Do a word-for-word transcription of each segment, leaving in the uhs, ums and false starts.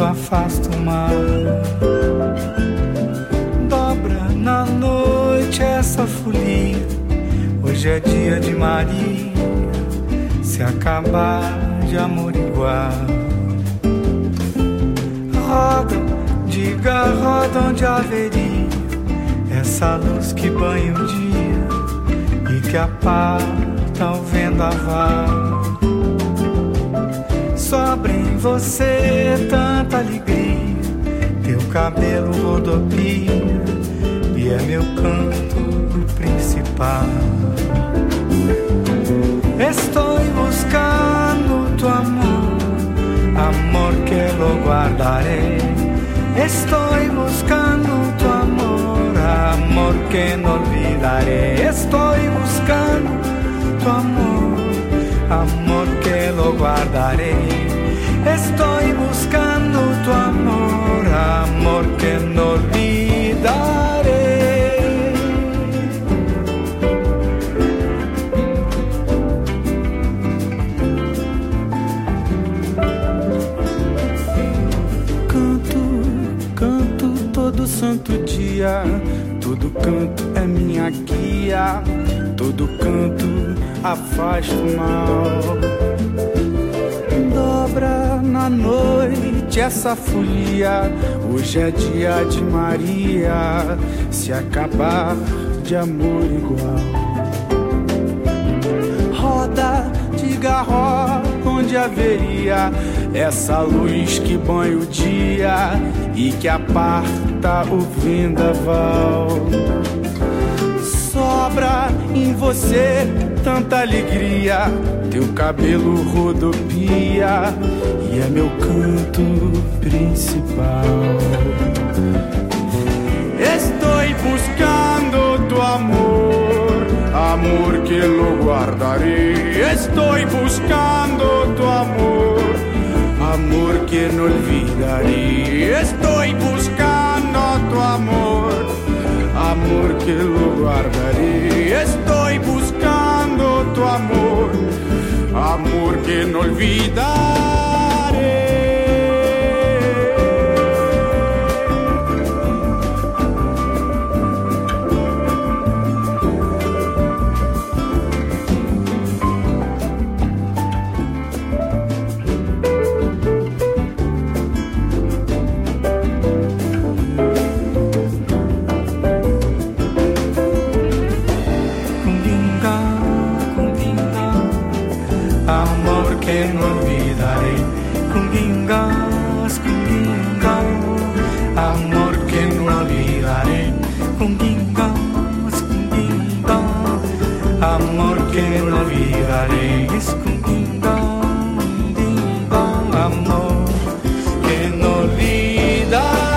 canto afasta o mar. Dobra na noite essa folia, hoje é dia de Maria, se acabar de amor igual. Roda, diga roda onde haveria essa luz que banha o dia e que aparta o vendaval. Sobra em você tanta alegria, teu cabelo rodopia e é meu canto principal. Estou buscando tu amor, amor que lo guardaré. Estoy buscando tu amor, amor que no olvidaré. Estoy buscando tu amor, amor que lo guardaré. Estoy buscando tu amor, amor que no olvidaré. Todo santo dia, todo canto é minha guia, todo canto afasta o mal. Dobra na noite essa folia, hoje é dia de Maria, se acabar de amor igual. Roda, diga roda onde haveria essa luz que banha o dia e que aparta o vendaval. Sobra em você tanta alegria, teu cabelo rodopia e é meu canto principal. Estou buscando tu amor, amor que lo guardaré. Estou buscando tu amor, amor que no olvidaré. Estoy buscando tu amor, amor que lo guardaré. Estoy buscando tu amor, amor que no olvidaré. Que no olvidaré, cunguingas, cunguingas, amor que no olvidaré, cunguingas, cunguingas, amor que no olvidaré, cunguingas, amor que no olvidaré.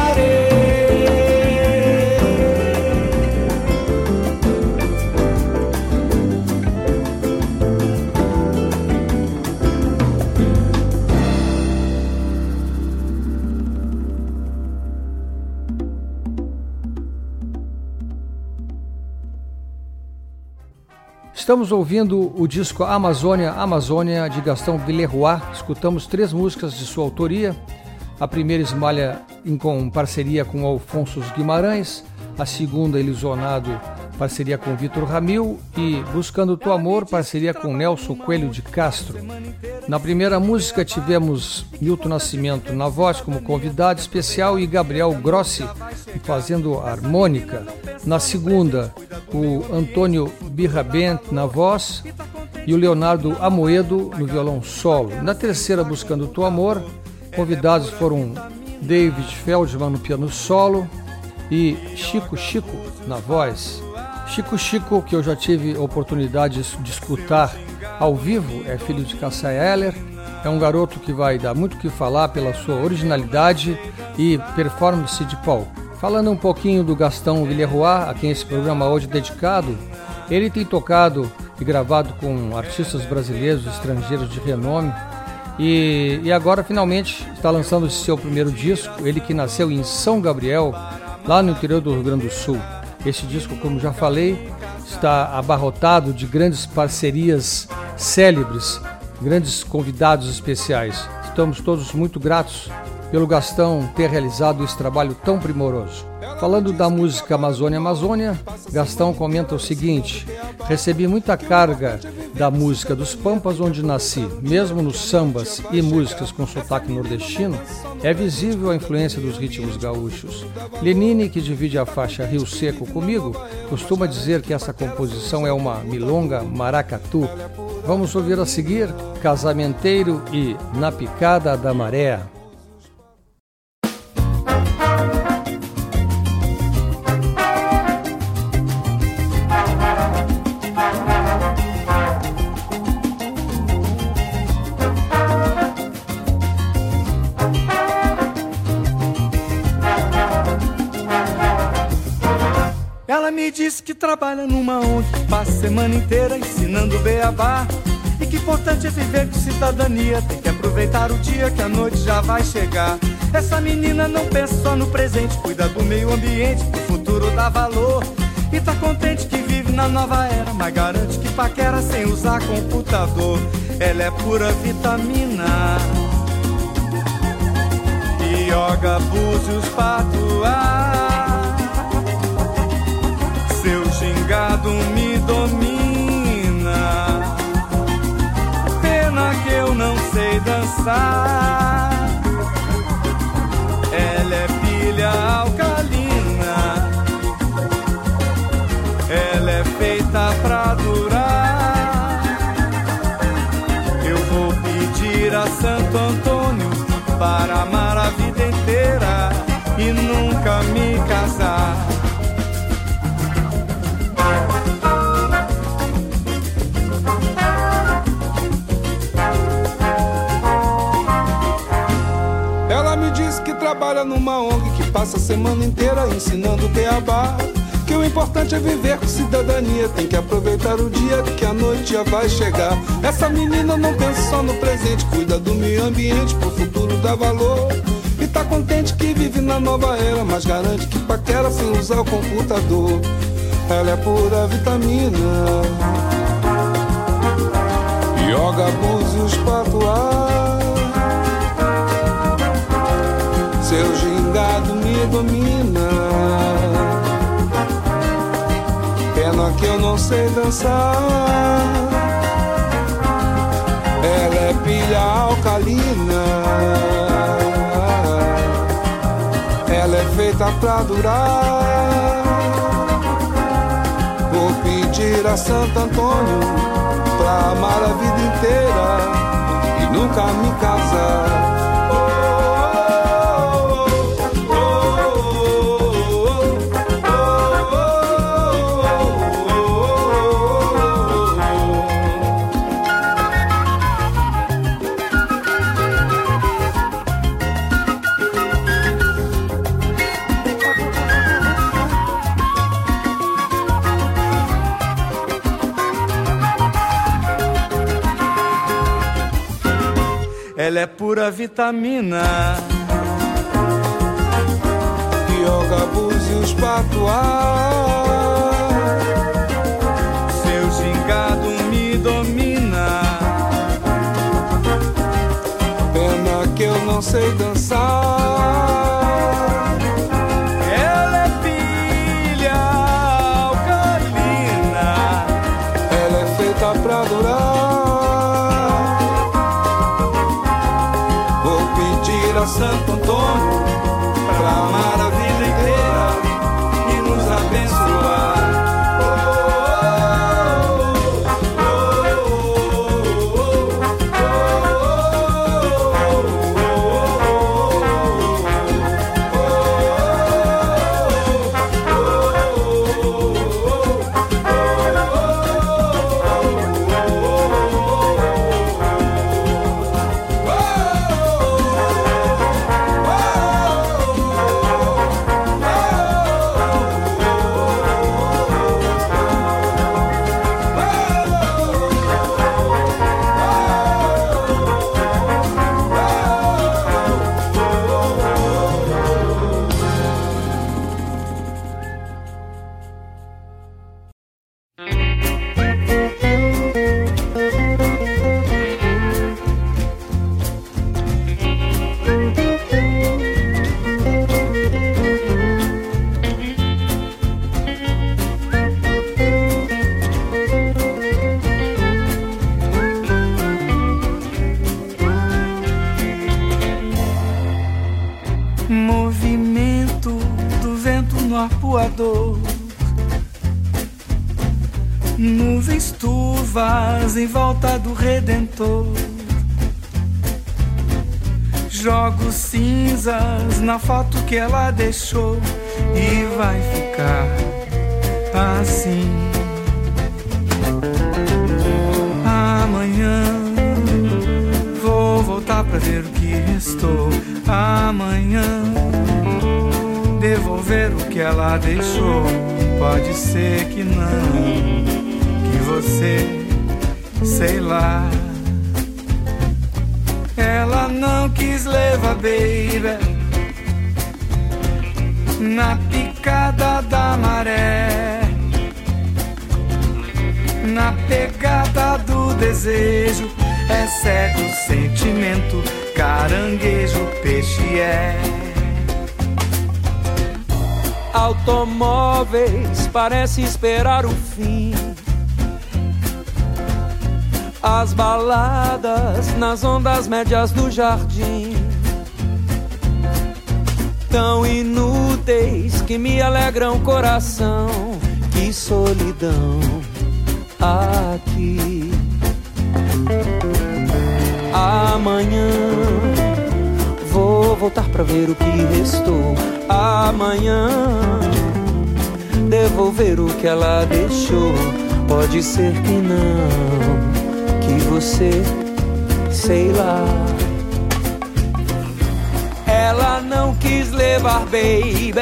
Estamos ouvindo o disco Amazônia, Amazônia, de Gastão Villerroy. Escutamos três músicas de sua autoria. A primeira, Esmalha, em com parceria com Alfonso Guimarães. A segunda, Ilusionado, parceria com Vitor Ramil. E Buscando Tu Amor, parceria com Nelson Coelho de Castro. Na primeira música tivemos Milton Nascimento na voz como convidado especial e Gabriel Grossi fazendo harmônica. Na segunda, o Antônio Birrabent na voz e o Leonardo Amoedo no violão solo. Na terceira, Buscando Tu Amor, convidados foram David Feldman no piano solo e Chico Chico na voz. Chico Chico, que eu já tive a oportunidade de escutar ao vivo, é filho de Cássia Eller, é um garoto que vai dar muito o que falar pela sua originalidade e performance de palco. Falando um pouquinho do Gastão Villerroy, a quem esse programa hoje é dedicado, ele tem tocado e gravado com artistas brasileiros e estrangeiros de renome e, e agora finalmente está lançando esse seu primeiro disco, ele que nasceu em São Gabriel, lá no interior do Rio Grande do Sul. Esse disco, como já falei, está abarrotado de grandes parcerias célebres, grandes convidados especiais. Estamos todos muito gratos pelo Gastão ter realizado esse trabalho tão primoroso. Falando da música Amazônia Amazônia, Gastão comenta o seguinte: recebi muita carga da música dos Pampas onde nasci. Mesmo nos sambas e músicas com sotaque nordestino, é visível a influência dos ritmos gaúchos. Lenine, que divide a faixa Rio Seco comigo, costuma dizer que essa composição é uma milonga maracatu. Vamos ouvir a seguir Casamenteiro e Na Picada da Maré. Ela me disse que trabalha numa O N G, passa a semana inteira ensinando beabá, e que importante é viver com cidadania, tem que aproveitar o dia que a noite já vai chegar. Essa menina não pensa só no presente, cuida do meio ambiente, pro futuro dá valor, e tá contente que vive na nova era, mas garante que paquera sem usar computador. Ela é pura vitamina, yoga, búzios, patuá. Seu gingado me domina, pena que eu não sei dançar. Ela é pilha alcalina, ela é feita pra durar. Eu vou pedir a Santo Antônio para amar a vida inteira e nunca me casar. Trabalha numa O N G que passa a semana inteira ensinando beabá, que o importante é viver com cidadania, tem que aproveitar o dia que a noite já vai chegar. Essa menina não pensa só no presente, cuida do meio ambiente, pro futuro dá valor, e tá contente que vive na nova era, mas garante que paquera sem usar o computador. Ela é pura vitamina, yoga, búzios, patuá. Seu gingado me domina, pena que eu não sei dançar. Ela é pilha alcalina, ela é feita pra durar. Vou pedir a Santo Antônio pra amar a vida inteira e nunca me casar. Ela é pura vitamina, yoga, búzios, patuá. Seu gingado me domina, pena que eu não sei dançar. Ela é pilha alcalina, ela é feita pra durar. Santo Antônio pra amar a vida inteira e nos abençoar. Oh, movimento do vento no arpoador, nuvens turvas em volta do Redentor. Jogo cinzas na foto que ela deixou e vai ficar assim. Amanhã vou voltar pra ver o que restou. Amanhã devolver o que ela deixou. Pode ser que não, que você, sei lá. Ela não quis levar, baby, na picada da maré, na pegada do desejo. É cego o sentimento, caranguejo, peixe é. Automóveis parece esperar o fim. As baladas nas ondas médias do jardim, tão inúteis que me alegram o coração. Que solidão aqui. Amanhã vou voltar pra ver o que restou. Amanhã devolver o que ela deixou. Pode ser que não, que você, sei lá. Ela não quis levar, baby,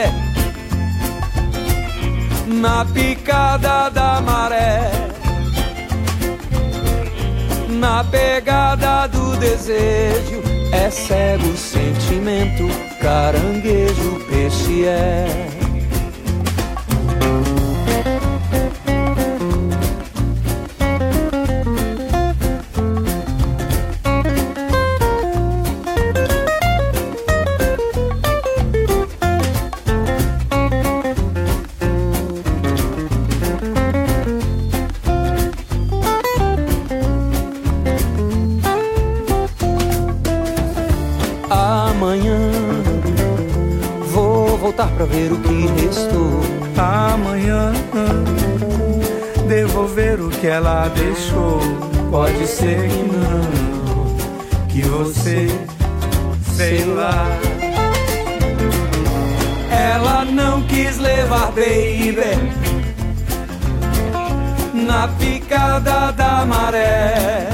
na picada da maré, na pegada do desejo. É cego o sentimento, caranguejo, peixe é. Pra ver o que restou. Amanhã devolver o que ela deixou. Pode ser que não, que você, sei lá. Ela não quis levar, baby, na picada da maré,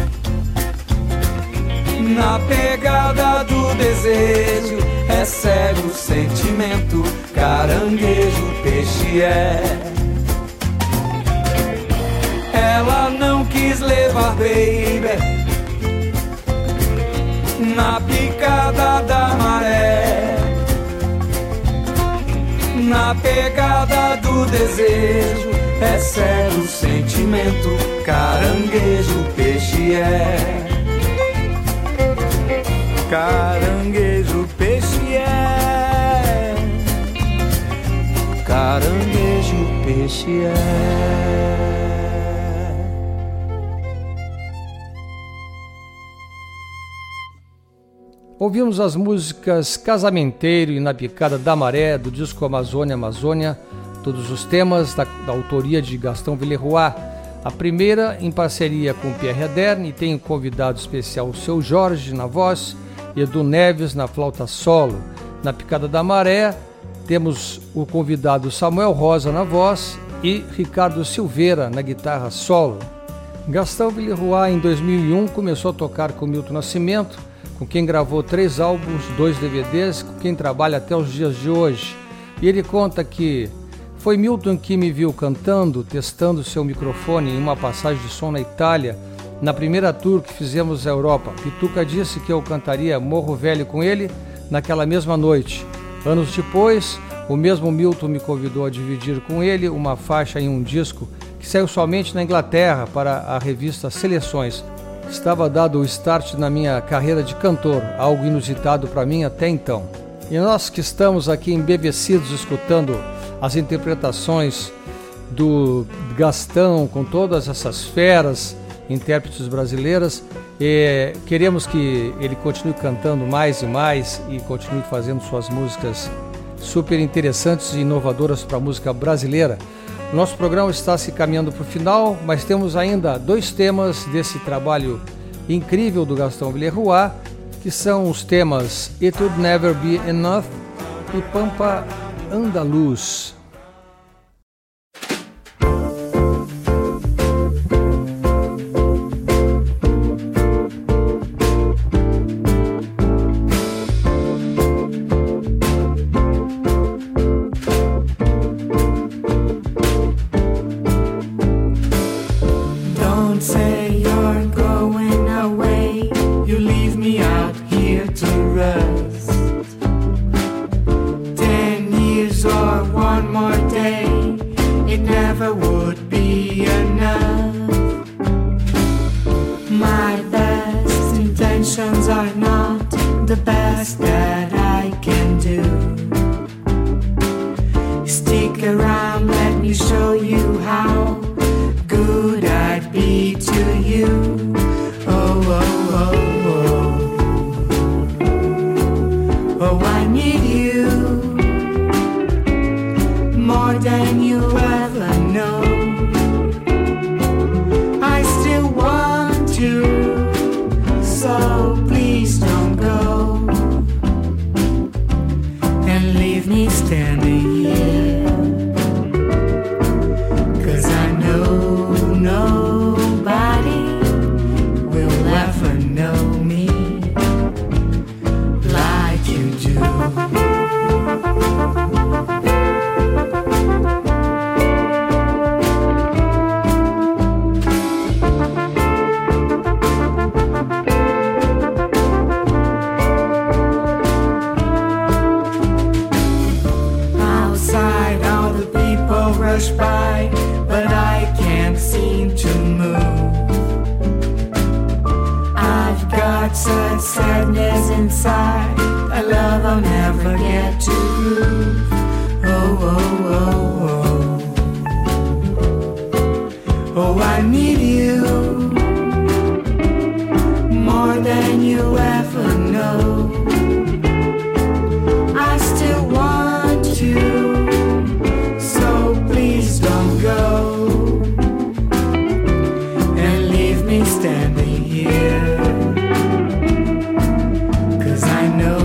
na pegada do desejo. É cego o sentimento, caranguejo, peixe é. Ela não quis levar, baby, na picada da maré, na pegada do desejo. É cego o sentimento, caranguejo, peixe é. Caranguejo, peixe é. Caranguejo, peixe é. Ouvimos as músicas Casamenteiro e Na Picada da Maré, do disco Amazônia, Amazônia, todos os temas da, da autoria de Gastão Villeroy. A primeira em parceria com Pierre Aderne, e tem um convidado especial, o Seu Jorge, na voz, e Edu Neves na flauta solo. Na Picada da Maré temos o convidado Samuel Rosa na voz e Ricardo Silveira na guitarra solo. Gastão Villeroy em dois mil e um começou a tocar com Milton Nascimento, com quem gravou três álbuns, dois D V Ds, com quem trabalha até os dias de hoje. E ele conta que foi Milton que me viu cantando, testando seu microfone em uma passagem de som na Itália, na primeira tour que fizemos na Europa. Pituca disse que eu cantaria Morro Velho com ele naquela mesma noite. Anos depois, o mesmo Milton me convidou a dividir com ele uma faixa em um disco que saiu somente na Inglaterra para a revista Seleções. Estava dado o start na minha carreira de cantor, algo inusitado para mim até então. E nós que estamos aqui embevecidos escutando as interpretações do Gastão com todas essas feras intérpretes brasileiras, E queremos que ele continue cantando mais e mais e continue fazendo suas músicas super interessantes e inovadoras para a música brasileira. Nosso programa está se caminhando para o final, mas temos ainda dois temas desse trabalho incrível do Gastão Villerroy, que são os temas It Would Never Be Enough e Pampa Andaluz. Standing here, 'cause I know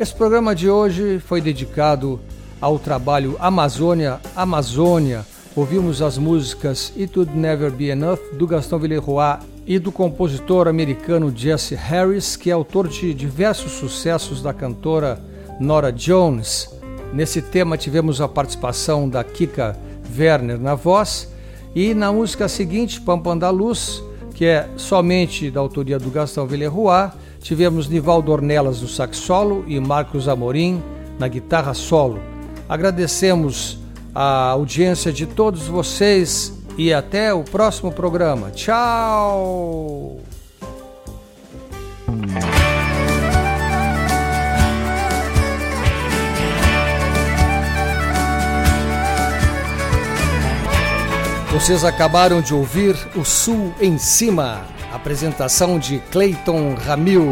Esse programa de hoje foi dedicado ao trabalho Amazônia, Amazônia. Ouvimos as músicas It Would Never Be Enough, do Gaston Villeroy, e do compositor americano Jesse Harris, que é autor de diversos sucessos da cantora Norah Jones. Nesse tema tivemos a participação da Kika Werner na voz, e na música seguinte, Pampa Andaluz, que é somente da autoria do Gaston Villeroy, tivemos Nivaldo Ornelas no sax solo e Marcos Amorim na guitarra solo. Agradecemos a audiência de todos vocês e até o próximo programa. Tchau! Vocês acabaram de ouvir O Sul em Cima, apresentação de Cleiton Ramil.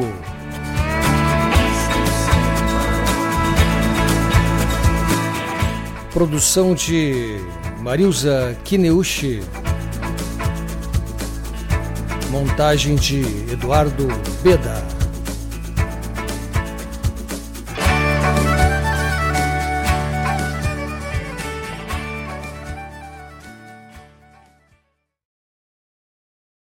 Produção de Marilza Kineuchi. Montagem de Eduardo Beda.